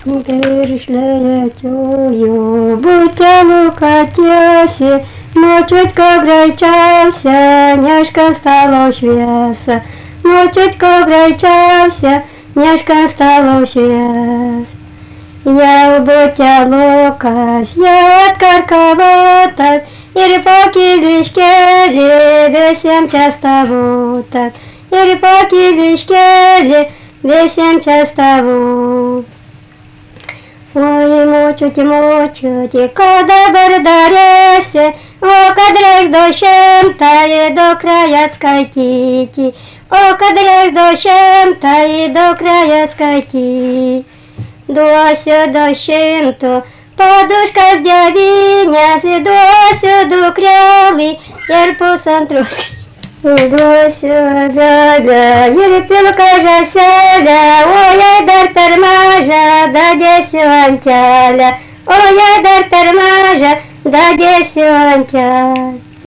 Перешлеє тюю, будьте лукатєсі, мочутько грайчався, няшка стало швяса. Мочутько грайчався, няшка стало швяс. Я будьте лукас, я откаркаватас, и поки лишкели, весем часто вутас. И поки лишкели, весем часто вутас. Ой, мучуть, когда бардаресе, о кадрях дощем тає до края скатіті, о кадрях дощем тає до края скатіті. Досю дощем то подушка з дявіня, досю до кряли, єрпусан труски. Досю да, єрпілка жасяля, ой, дар пермажа, да десю антяля, ой, дар пермажа, да десю антяля.